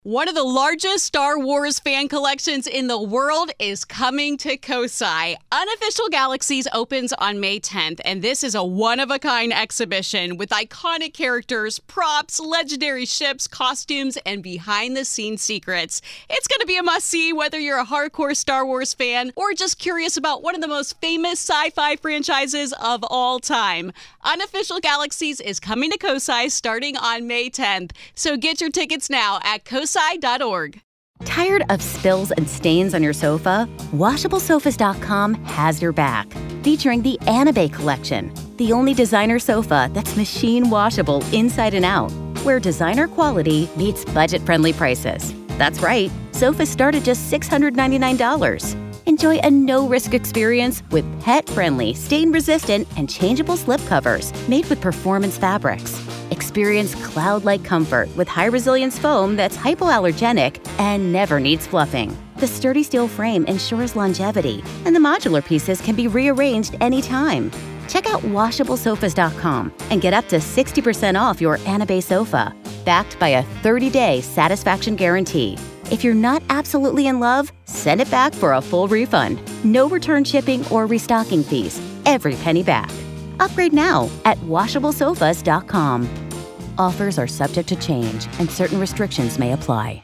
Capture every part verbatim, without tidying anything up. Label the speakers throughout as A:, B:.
A: One of the largest Star Wars fan collections in the world is coming to Kosai. Unofficial Galaxies opens on May tenth, and this is a one-of-a-kind exhibition with iconic characters, props, legendary ships, costumes, and behind-the-scenes secrets. It's going to be a must-see whether you're a hardcore Star Wars fan or just curious about one of the most famous sci-fi franchises of all time. Unofficial Galaxies is coming to Kosai starting on May tenth, so get your tickets now at kosai dot org.
B: Tired of spills and stains on your sofa? washable sofas dot com has your back. Featuring the Anabe collection, the only designer sofa that's machine washable inside and out, where designer quality meets budget-friendly prices. That's right, sofas start at just six hundred ninety-nine dollars. Enjoy a no-risk experience with pet-friendly, stain-resistant, and changeable slipcovers made with performance fabrics. Experience cloud-like comfort with high-resilience foam that's hypoallergenic and never needs fluffing. The sturdy steel frame ensures longevity, and the modular pieces can be rearranged anytime. Check out washable sofas dot com and get up to sixty percent off your Anabe sofa, backed by a thirty-day satisfaction guarantee. If you're not absolutely in love, send it back for a full refund. No return shipping or restocking fees. Every penny back. Upgrade now at washable sofas dot com. Offers are subject to change and certain restrictions may apply.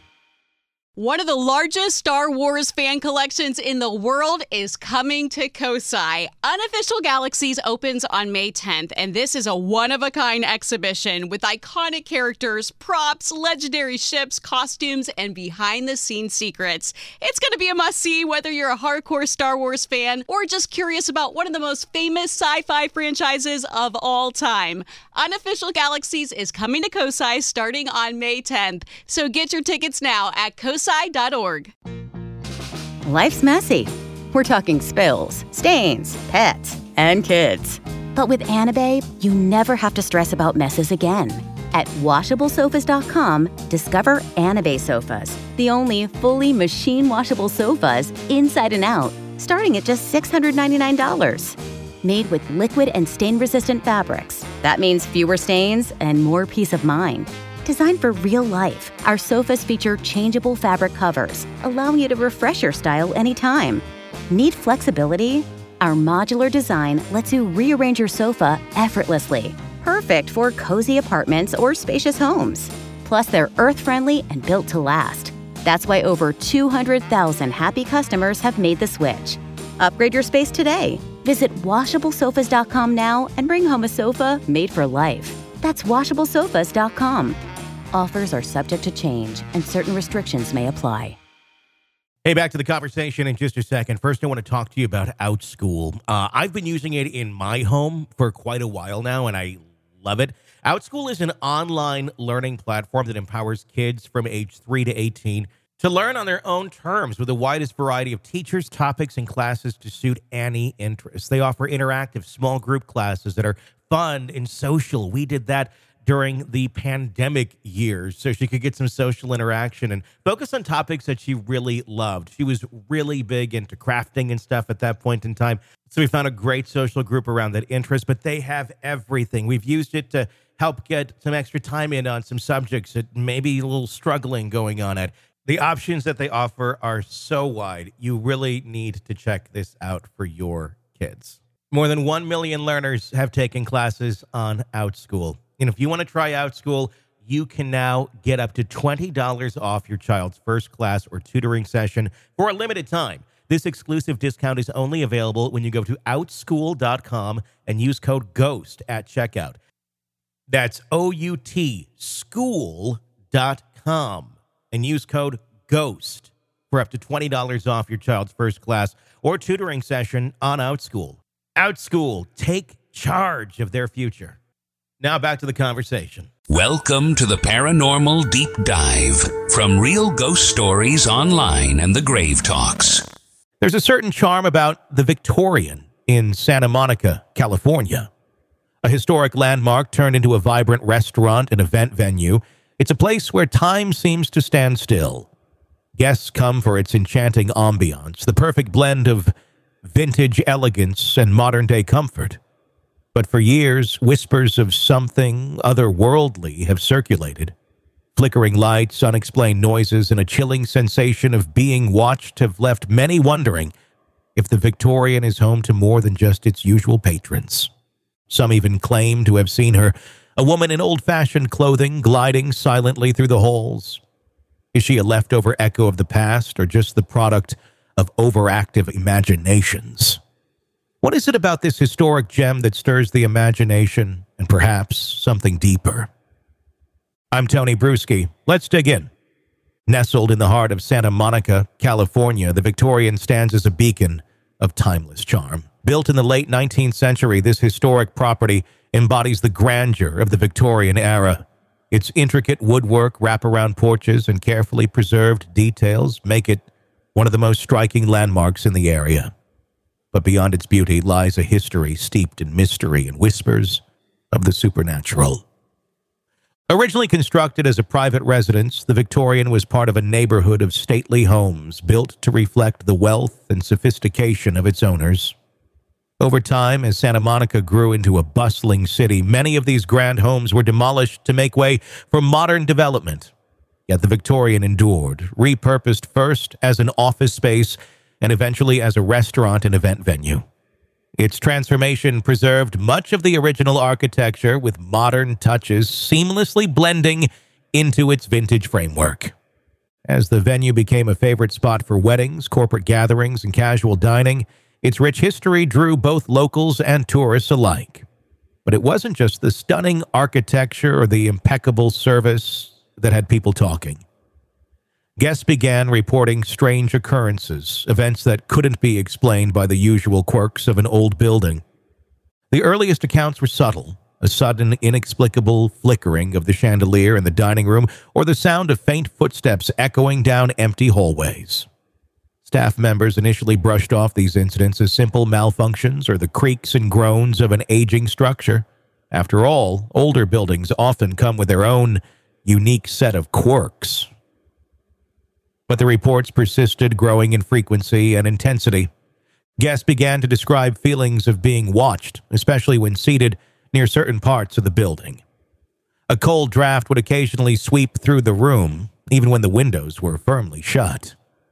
A: One of the largest Star Wars fan collections in the world is coming to Kosai. Unofficial Galaxies opens on May tenth, and this is a one-of-a-kind exhibition with iconic characters, props, legendary ships, costumes, and behind-the-scenes secrets. It's going to be a must-see whether you're a hardcore Star Wars fan or just curious about one of the most famous sci-fi franchises of all time. Unofficial Galaxies is coming to Kosai starting on May tenth, so get your tickets now at kosai dot org.
B: Life's messy. We're talking spills, stains, pets, and kids. But with Anabe, you never have to stress about messes again. At washable sofas dot com, discover Anabe sofas, the only fully machine washable sofas inside and out, starting at just six hundred ninety-nine dollars. Made with liquid and stain-resistant fabrics. That means fewer stains and more peace of mind. Designed for real life, our sofas feature changeable fabric covers, allowing you to refresh your style anytime. Need flexibility? Our modular design lets you rearrange your sofa effortlessly. Perfect for cozy apartments or spacious homes. Plus, they're earth-friendly and built to last. That's why over two hundred thousand happy customers have made the switch. Upgrade your space today. Visit washable sofas dot com now and bring home a sofa made for life. That's washable sofas dot com. Offers are subject to change and certain restrictions may apply.
C: Hey, back to the conversation in just a second. First, I want to talk to you about OutSchool. Uh, I've been using it in my home for quite a while now, and I love it. OutSchool is an online learning platform that empowers kids from age three to eighteen to learn on their own terms with the widest variety of teachers, topics, and classes to suit any interest. They offer interactive small group classes that are fun and social. We did that during the pandemic years, so she could get some social interaction and focus on topics that she really loved. She was really big into crafting and stuff at that point in time, so we found a great social group around that interest, but they have everything. We've used it to help get some extra time in on some subjects that maybe a little struggling going on at. The options that they offer are so wide. You really need to check this out for your kids. More than one million learners have taken classes on OutSchool. And if you want to try OutSchool, you can now get up to twenty dollars off your child's first class or tutoring session for a limited time. This exclusive discount is only available when you go to outschool dot com and use code GHOST at checkout. That's O U T school dot com and use code GHOST for up to twenty dollars off your child's first class or tutoring session on OutSchool. OutSchool, take charge of their future. Now back to the conversation.
D: Welcome to the Paranormal Deep Dive from Real Ghost Stories Online and the Grave Talks.
C: There's a certain charm about the Victorian in Santa Monica, California. A historic landmark turned into a vibrant restaurant and event venue. It's a place where time seems to stand still. Guests come for its enchanting ambiance, the perfect blend of vintage elegance and modern-day comfort. But for years, whispers of something otherworldly have circulated. Flickering lights, unexplained noises, and a chilling sensation of being watched have left many wondering if the Victorian is home to more than just its usual patrons. Some even claim to have seen her, a woman in old-fashioned clothing, gliding silently through the halls. Is she a leftover echo of the past, or just the product of overactive imaginations? What is it about this historic gem that stirs the imagination, and perhaps something deeper? I'm Tony Bruschi. Let's dig in. Nestled in the heart of Santa Monica, California, the Victorian stands as a beacon of timeless charm. Built in the late nineteenth century, this historic property embodies the grandeur of the Victorian era. Its intricate woodwork, wraparound porches, and carefully preserved details make it one of the most striking landmarks in the area. But beyond its beauty lies a history steeped in mystery and whispers of the supernatural. Originally constructed as a private residence, the Victorian was part of a neighborhood of stately homes built to reflect the wealth and sophistication of its owners. Over time, as Santa Monica grew into a bustling city, many of these grand homes were demolished to make way for modern development. Yet the Victorian endured, repurposed first as an office space and eventually as a restaurant and event venue. Its transformation preserved much of the original architecture with modern touches seamlessly blending into its vintage framework. As the venue became a favorite spot for weddings, corporate gatherings, and casual dining, its rich history drew both locals and tourists alike. But it wasn't just the stunning architecture or the impeccable service that had people talking. Guests began reporting strange occurrences, events that couldn't be explained by the usual quirks of an old building. The earliest accounts were subtle, a sudden, inexplicable flickering of the chandelier in the dining room or the sound of faint footsteps echoing down empty hallways. Staff members initially brushed off these incidents as simple malfunctions or the creaks and groans of an aging structure. After all, older buildings often come with their own unique set of quirks. But the reports persisted, growing in frequency and intensity. Guests began to describe feelings of being watched, especially when seated near certain parts of the building. A cold draft would occasionally sweep through the room, even when the windows were firmly shut.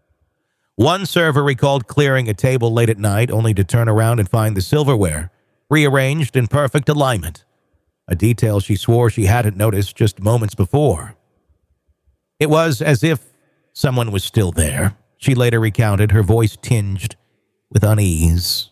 C: One server recalled clearing a table late at night only to turn around and find the silverware rearranged in perfect alignment, a detail she swore she hadn't noticed just moments before. It was as if someone was still there, she later recounted, her voice tinged with unease.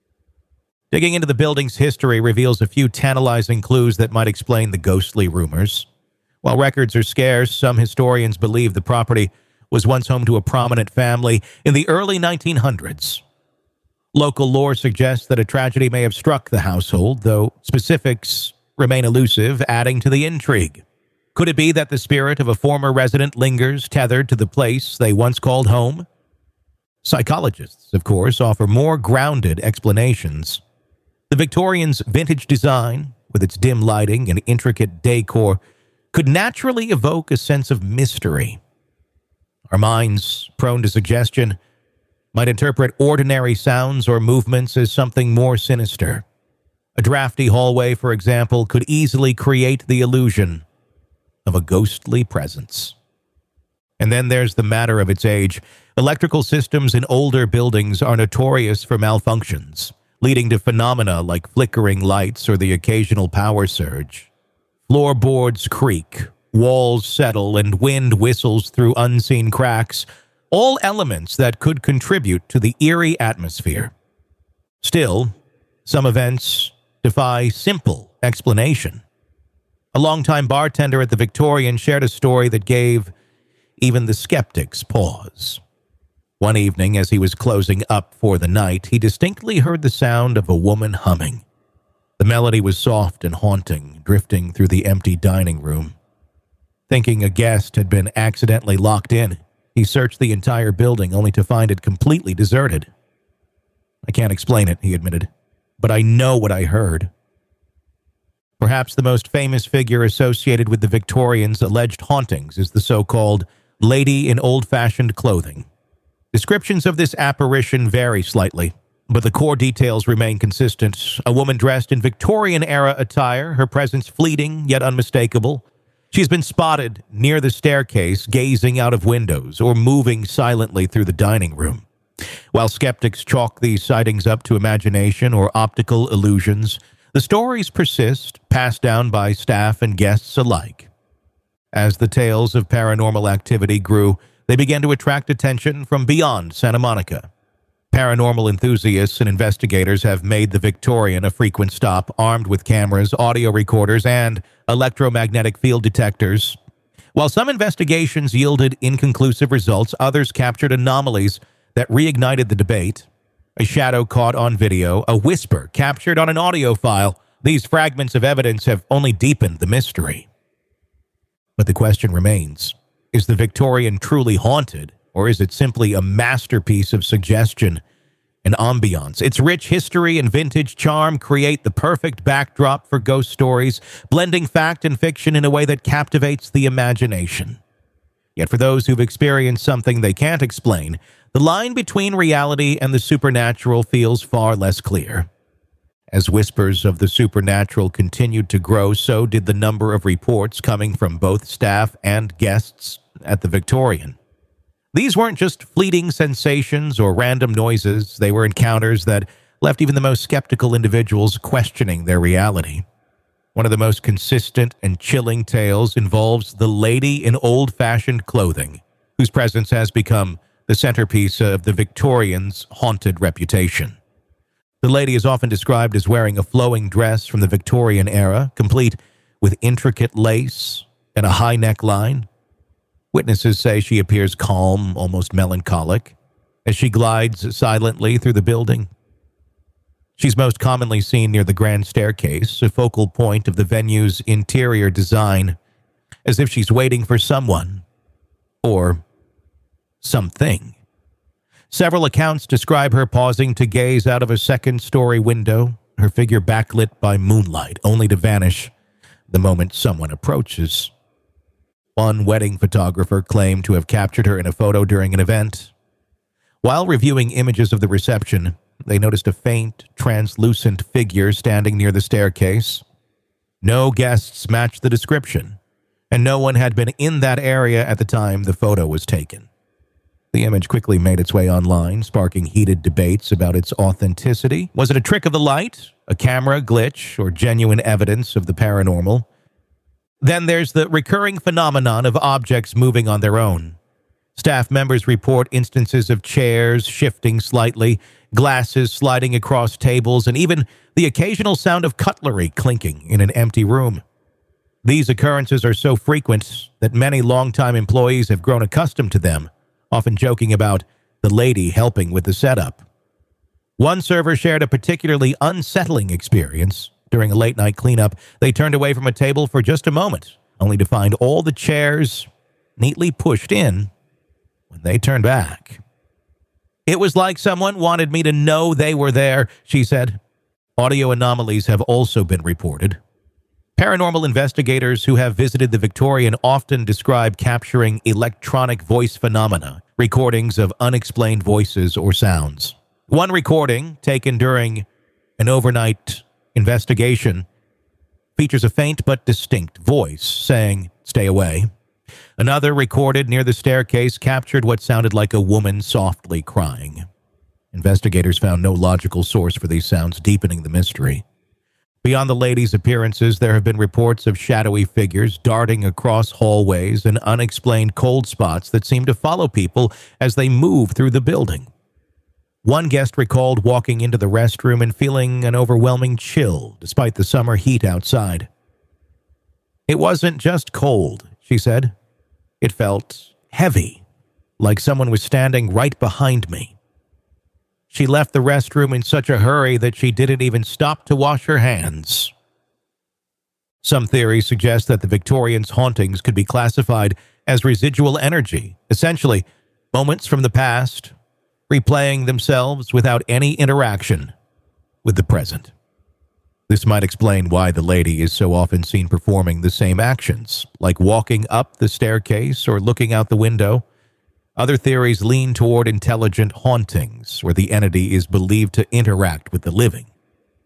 C: Digging into the building's history reveals a few tantalizing clues that might explain the ghostly rumors. While records are scarce, some historians believe the property was once home to a prominent family in the early nineteen hundreds. Local lore suggests that a tragedy may have struck the household, though specifics remain elusive, adding to the intrigue. Could it be that the spirit of a former resident lingers tethered to the place they once called home? Psychologists, of course, offer more grounded explanations. The Victorian's vintage design, with its dim lighting and intricate decor, could naturally evoke a sense of mystery. Our minds, prone to suggestion, might interpret ordinary sounds or movements as something more sinister. A drafty hallway, for example, could easily create the illusion of a ghostly presence. And then there's the matter of its age. Electrical systems in older buildings are notorious for malfunctions, leading to phenomena like flickering lights or the occasional power surge. Floorboards creak, walls settle, and wind whistles through unseen cracks, all elements that could contribute to the eerie atmosphere. Still, some events defy simple explanation. A longtime bartender at the Victorian shared a story that gave even the skeptics pause. One evening, as he was closing up for the night, he distinctly heard the sound of a woman humming. The melody was soft and haunting, drifting through the empty dining room. Thinking a guest had been accidentally locked in, he searched the entire building only to find it completely deserted. "I can't explain it," he admitted, "but I know what I heard." Perhaps the most famous figure associated with the Victorians' alleged hauntings is the so-called lady in old-fashioned clothing. Descriptions of this apparition vary slightly, but the core details remain consistent. A woman dressed in Victorian-era attire, her presence fleeting yet unmistakable. She's been spotted near the staircase, gazing out of windows or moving silently through the dining room. While skeptics chalk these sightings up to imagination or optical illusions, the stories persist, passed down by staff and guests alike. As the tales of paranormal activity grew, they began to attract attention from beyond Santa Monica. Paranormal enthusiasts and investigators have made the Victorian a frequent stop, armed with cameras, audio recorders, and electromagnetic field detectors. While some investigations yielded inconclusive results, others captured anomalies that reignited the debate. A shadow caught on video, a whisper captured on an audio file. These fragments of evidence have only deepened the mystery. But the question remains, is the Victorian truly haunted, or is it simply a masterpiece of suggestion and ambiance? Its rich history and vintage charm create the perfect backdrop for ghost stories, blending fact and fiction in a way that captivates the imagination. Yet for those who've experienced something they can't explain, the line between reality and the supernatural feels far less clear. As whispers of the supernatural continued to grow, so did the number of reports coming from both staff and guests at the Victorian. These weren't just fleeting sensations or random noises. They were encounters that left even the most skeptical individuals questioning their reality. One of the most consistent and chilling tales involves the lady in old-fashioned clothing, whose presence has become the centerpiece of the Victorians' haunted reputation. The lady is often described as wearing a flowing dress from the Victorian era, complete with intricate lace and a high neckline. Witnesses say she appears calm, almost melancholic, as she glides silently through the building. She's most commonly seen near the grand staircase, a focal point of the venue's interior design, as if she's waiting for someone or something. Several accounts describe her pausing to gaze out of a second-story window, her figure backlit by moonlight, only to vanish the moment someone approaches. One wedding photographer claimed to have captured her in a photo during an event. While reviewing images of the reception, they noticed a faint, translucent figure standing near the staircase. No guests matched the description, and no one had been in that area at the time the photo was taken. The image quickly made its way online, sparking heated debates about its authenticity. Was it a trick of the light, a camera glitch, or genuine evidence of the paranormal? Then there's the recurring phenomenon of objects moving on their own. Staff members report instances of chairs shifting slightly, glasses sliding across tables, and even the occasional sound of cutlery clinking in an empty room. These occurrences are so frequent that many longtime employees have grown accustomed to them, often joking about the lady helping with the setup. One server shared a particularly unsettling experience. During a late-night cleanup, they turned away from a table for just a moment, only to find all the chairs neatly pushed in when they turned back. It was like someone wanted me to know they were there, she said. Audio anomalies have also been reported. Paranormal investigators who have visited the Victorian often describe capturing electronic voice phenomena, recordings of unexplained voices or sounds. One recording, taken during an overnight investigation, features a faint but distinct voice saying, "Stay away." Another, recorded near the staircase, captured what sounded like a woman softly crying. Investigators found no logical source for these sounds, deepening the mystery. Beyond the lady's appearances, there have been reports of shadowy figures darting across hallways and unexplained cold spots that seem to follow people as they move through the building. One guest recalled walking into the restroom and feeling an overwhelming chill despite the summer heat outside. "It wasn't just cold," she said. "It felt heavy, like someone was standing right behind me." She left the restroom in such a hurry that she didn't even stop to wash her hands. Some theories suggest that the Victorians' hauntings could be classified as residual energy, essentially moments from the past, replaying themselves without any interaction with the present. This might explain why the lady is so often seen performing the same actions, like walking up the staircase or looking out the window. Other theories lean toward intelligent hauntings, where the entity is believed to interact with the living.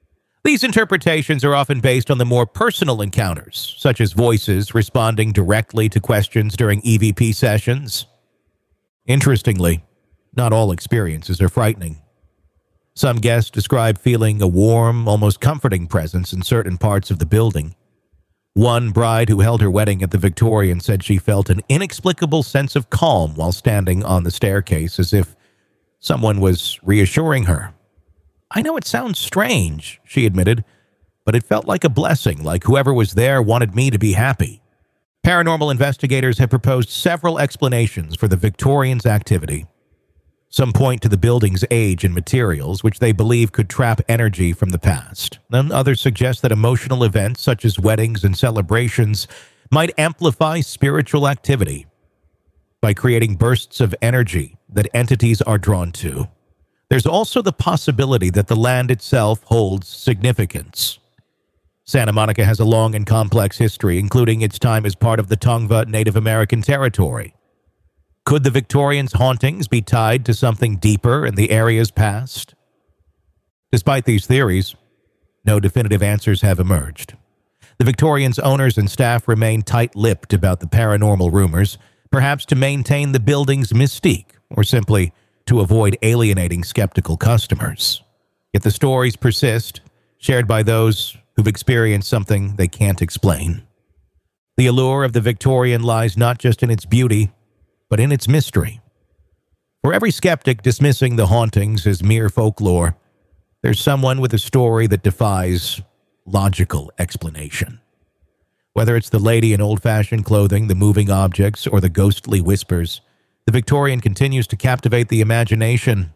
C: These interpretations are often based on the more personal encounters, such as voices responding directly to questions during E V P sessions. Interestingly, not all experiences are frightening. Some guests describe feeling a warm, almost comforting presence in certain parts of the building. One bride who held her wedding at the Victorian said she felt an inexplicable sense of calm while standing on the staircase, as if someone was reassuring her. "I know it sounds strange," she admitted, "but it felt like a blessing, like whoever was there wanted me to be happy." Paranormal investigators have proposed several explanations for the Victorian's activity. Some point to the building's age and materials, which they believe could trap energy from the past. And others suggest that emotional events, such as weddings and celebrations, might amplify spiritual activity by creating bursts of energy that entities are drawn to. There's also the possibility that the land itself holds significance. Santa Monica has a long and complex history, including its time as part of the Tongva Native American territory. Could the Victorians' hauntings be tied to something deeper in the area's past? Despite these theories, no definitive answers have emerged. The Victorians' owners and staff remain tight-lipped about the paranormal rumors, perhaps to maintain the building's mystique, or simply to avoid alienating skeptical customers. Yet the stories persist, shared by those who've experienced something they can't explain. The allure of the Victorian lies not just in its beauty, but in its mystery. For every skeptic dismissing the hauntings as mere folklore, there's someone with a story that defies logical explanation. Whether it's the lady in old-fashioned clothing, the moving objects, or the ghostly whispers, the Victorian continues to captivate the imagination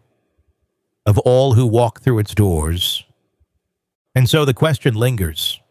C: of all who walk through its doors. And so the question lingers.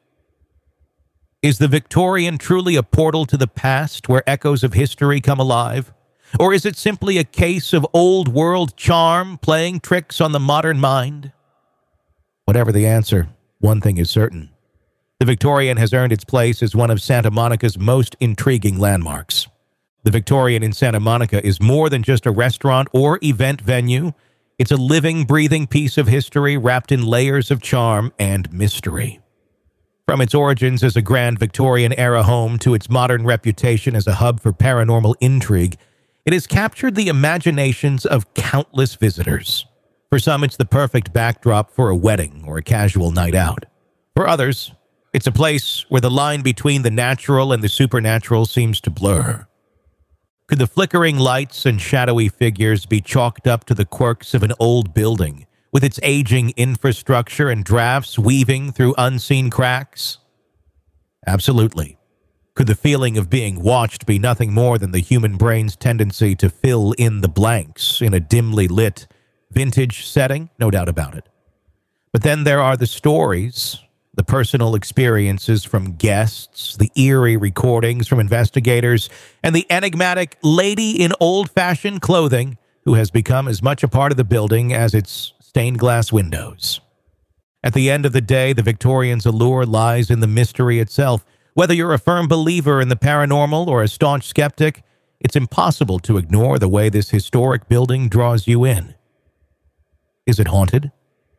C: Is the Victorian truly a portal to the past where echoes of history come alive? Or is it simply a case of old-world charm playing tricks on the modern mind? Whatever the answer, one thing is certain. The Victorian has earned its place as one of Santa Monica's most intriguing landmarks. The Victorian in Santa Monica is more than just a restaurant or event venue. It's a living, breathing piece of history wrapped in layers of charm and mystery. From its origins as a grand Victorian-era home to its modern reputation as a hub for paranormal intrigue, it has captured the imaginations of countless visitors. For some, it's the perfect backdrop for a wedding or a casual night out. For others, it's a place where the line between the natural and the supernatural seems to blur. Could the flickering lights and shadowy figures be chalked up to the quirks of an old building, with its aging infrastructure and drafts weaving through unseen cracks? Absolutely. Could the feeling of being watched be nothing more than the human brain's tendency to fill in the blanks in a dimly lit, vintage setting? No doubt about it. But then there are the stories, the personal experiences from guests, the eerie recordings from investigators, and the enigmatic lady in old-fashioned clothing who has become as much a part of the building as its stained glass windows. At the end of the day, the Victorian's allure lies in the mystery itself. Whether you're a firm believer in the paranormal or a staunch skeptic, it's impossible to ignore the way this historic building draws you in. Is it haunted?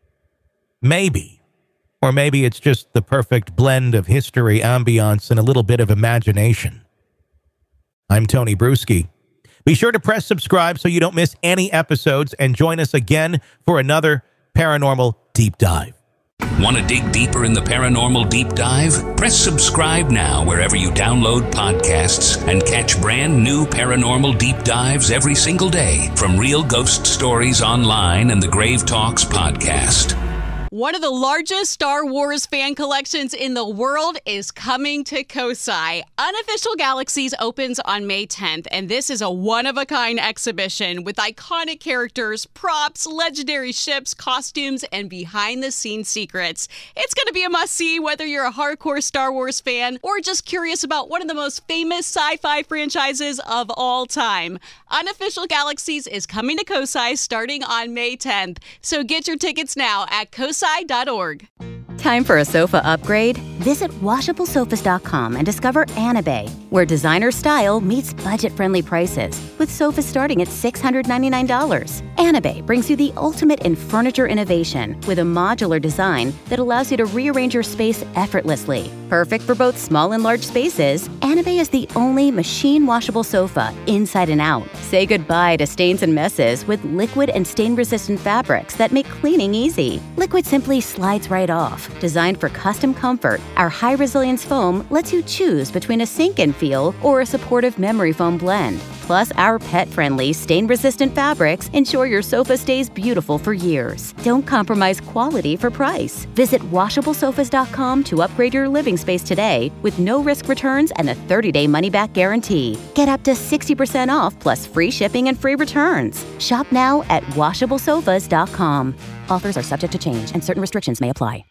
C: Maybe. Or maybe it's just the perfect blend of history, ambiance, and a little bit of imagination. I'm Tony Bruschi. Be sure to press subscribe so you don't miss any episodes, and join us again for another Paranormal Deep Dive.
D: Want to dig deeper in the Paranormal Deep Dive? Press subscribe now wherever you download podcasts and catch brand new Paranormal Deep Dives every single day from Real Ghost Stories Online and the Grave Talks podcast.
A: One of the largest Star Wars fan collections in the world is coming to Kosai. Unofficial Galaxies opens on May tenth, and this is a one-of-a-kind exhibition with iconic characters, props, legendary ships, costumes, and behind-the-scenes secrets. It's going to be a must-see whether you're a hardcore Star Wars fan or just curious about one of the most famous sci-fi franchises of all time. Unofficial Galaxies is coming to Kosai starting on May tenth, so get your tickets now at kosai dot org.
B: Time for a sofa upgrade? Visit washable sofas dot com and discover Anabay, where designer style meets budget-friendly prices, with sofas starting at six hundred ninety-nine dollars. Anabay brings you the ultimate in furniture innovation with a modular design that allows you to rearrange your space effortlessly. Perfect for both small and large spaces, Anabay is the only machine-washable sofa inside and out. Say goodbye to stains and messes with liquid and stain-resistant fabrics that make cleaning easy. Liquid simply slides right off. Designed for custom comfort, our high-resilience foam lets you choose between a sink-in feel or a supportive memory foam blend. Plus, our pet-friendly, stain-resistant fabrics ensure your sofa stays beautiful for years. Don't compromise quality for price. Visit washable sofas dot com to upgrade your living space today with no-risk returns and a thirty-day money-back guarantee. Get up to sixty percent off plus free shipping and free returns. Shop now at washable sofas dot com. Offers are subject to change and certain restrictions may apply.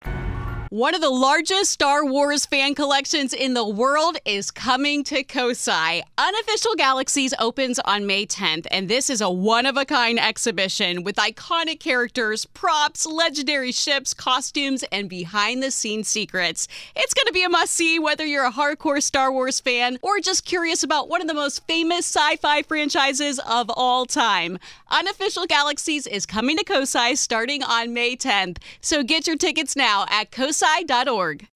A: One of the largest Star Wars fan collections in the world is coming to Kosai. Unofficial Galaxies opens on May tenth, and this is a one-of-a-kind exhibition with iconic characters, props, legendary ships, costumes, and behind-the-scenes secrets. It's going to be a must-see whether you're a hardcore Star Wars fan or just curious about one of the most famous sci-fi franchises of all time. Unofficial Galaxies is coming to Kosai starting on May tenth, so get your tickets now at kosai dot org.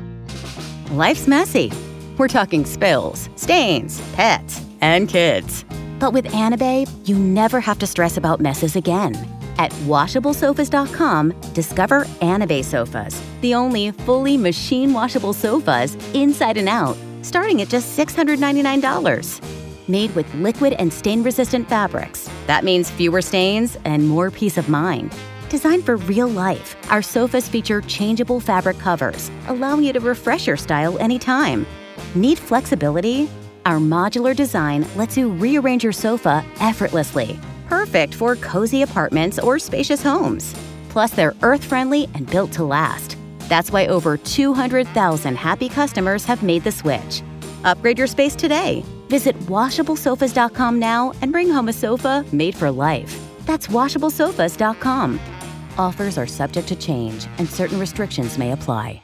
B: Life's messy. We're talking spills, stains, pets, and kids. But with Anabay, you never have to stress about messes again. At washable sofas dot com, discover Anabay sofas, the only fully machine-washable sofas inside and out, starting at just six hundred ninety-nine dollars. Made with liquid and stain-resistant fabrics. That means fewer stains and more peace of mind. Designed for real life, our sofas feature changeable fabric covers, allowing you to refresh your style anytime. Need flexibility? Our modular design lets you rearrange your sofa effortlessly. Perfect for cozy apartments or spacious homes. Plus, they're earth-friendly and built to last. That's why over two hundred thousand happy customers have made the switch. Upgrade your space today. Visit washable sofas dot com now and bring home a sofa made for life. That's washable sofas dot com. Offers are subject to change and certain restrictions may apply.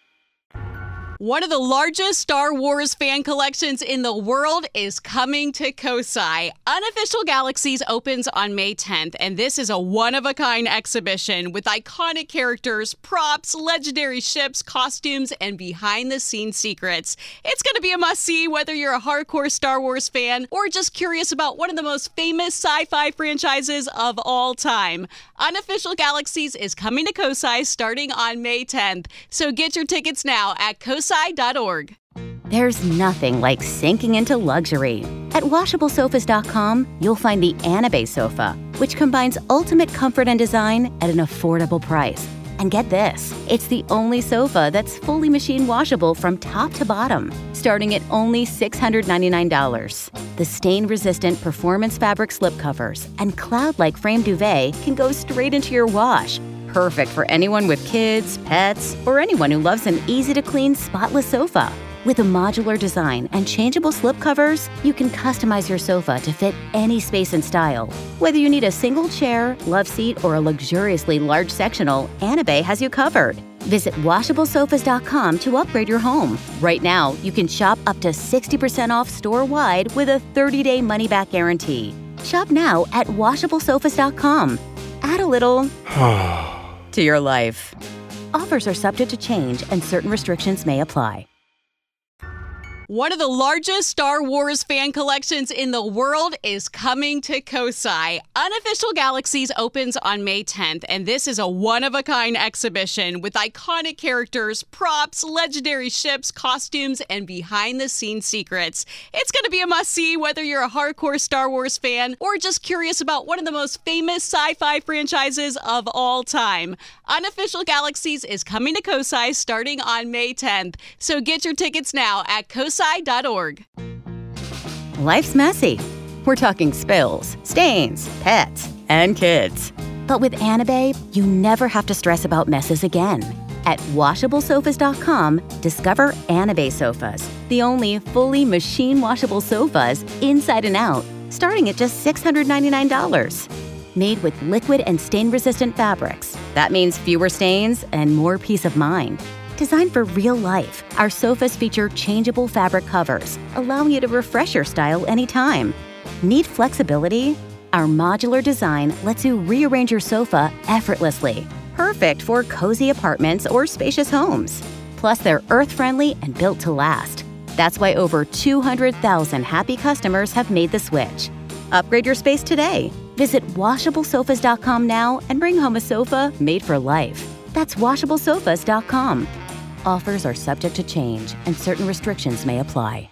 A: One of the largest Star Wars fan collections in the world is coming to Kosai. Unofficial Galaxies opens on May tenth, and this is a one-of-a-kind exhibition with iconic characters, props, legendary ships, costumes, and behind-the-scenes secrets. It's going to be a must-see whether you're a hardcore Star Wars fan or just curious about one of the most famous sci-fi franchises of all time. Unofficial Galaxies is coming to Kosai starting on May tenth, so get your tickets now at kosai dot org.
B: There's nothing like sinking into luxury. At washable sofas dot com, you'll find the Anabay sofa, which combines ultimate comfort and design at an affordable price. And get this, it's the only sofa that's fully machine washable from top to bottom, starting at only six hundred ninety-nine dollars. The stain-resistant performance fabric slipcovers and cloud-like frame duvet can go straight into your wash. Perfect for anyone with kids, pets, or anyone who loves an easy-to-clean, spotless sofa. With a modular design and changeable slipcovers, you can customize your sofa to fit any space and style. Whether you need a single chair, love seat, or a luxuriously large sectional, Anabay has you covered. Visit washable sofas dot com to upgrade your home. Right now, you can shop up to sixty percent off store-wide with a thirty-day money-back guarantee. Shop now at washable sofas dot com. Add a little to your life. Offers are subject to change and certain restrictions may apply.
A: One of the largest Star Wars fan collections in the world is coming to Kosai. Unofficial Galaxies opens on May tenth, and this is a one-of-a-kind exhibition with iconic characters, props, legendary ships, costumes, and behind-the-scenes secrets. It's going to be a must-see whether you're a hardcore Star Wars fan or just curious about one of the most famous sci-fi franchises of all time. Unofficial Galaxies is coming to Kosai starting on May tenth, so get your tickets now at kosai dot org.
B: Life's messy. We're talking spills, stains, pets, and kids. But with Anabay, you never have to stress about messes again. At washable sofas dot com, discover Anabay sofas, the only fully machine-washable sofas inside and out, starting at just six hundred ninety-nine dollars. Made with liquid and stain-resistant fabrics. That means fewer stains and more peace of mind. Designed for real life, our sofas feature changeable fabric covers, allowing you to refresh your style anytime. Need flexibility? Our modular design lets you rearrange your sofa effortlessly, perfect for cozy apartments or spacious homes. Plus, they're earth-friendly and built to last. That's why over two hundred thousand happy customers have made the switch. Upgrade your space today. Visit washable sofas dot com now and bring home a sofa made for life. That's washable sofas dot com. Offers are subject to change and certain restrictions may apply.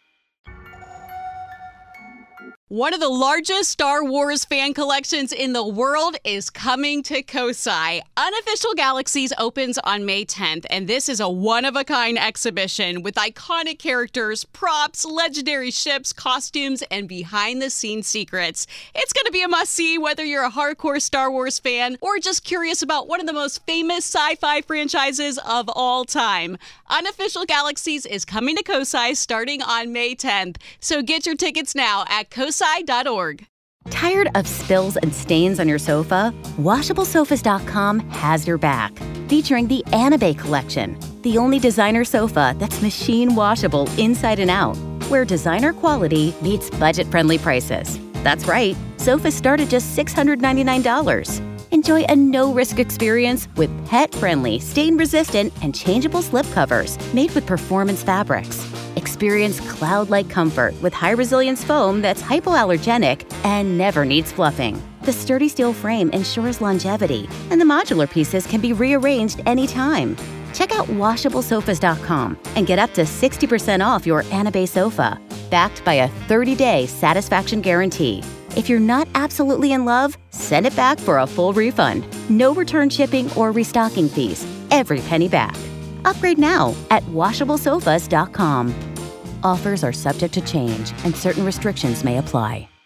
A: One of the largest Star Wars fan collections in the world is coming to Kosai. Unofficial Galaxies opens on May tenth, and this is a one-of-a-kind exhibition with iconic characters, props, legendary ships, costumes, and behind-the-scenes secrets. It's going to be a must-see whether you're a hardcore Star Wars fan or just curious about one of the most famous sci-fi franchises of all time. Unofficial Galaxies is coming to Kosai starting on May tenth, so get your tickets now at kosai dot org.
B: Tired of spills and stains on your sofa? washable sofas dot com has your back. Featuring the Anabei collection, the only designer sofa that's machine washable inside and out, where designer quality meets budget-friendly prices. That's right, sofas start at just six hundred ninety-nine dollars. Enjoy a no-risk experience with pet-friendly, stain-resistant, and changeable slipcovers made with performance fabrics. Experience cloud-like comfort with high-resilience foam that's hypoallergenic and never needs fluffing. The sturdy steel frame ensures longevity, and the modular pieces can be rearranged anytime. Check out washable sofas dot com and get up to sixty percent off your Anabei sofa, backed by a thirty-day satisfaction guarantee. If you're not absolutely in love, send it back for a full refund. No return shipping or restocking fees. Every penny back. Upgrade now at washable sofas dot com. Offers are subject to change and certain restrictions may apply.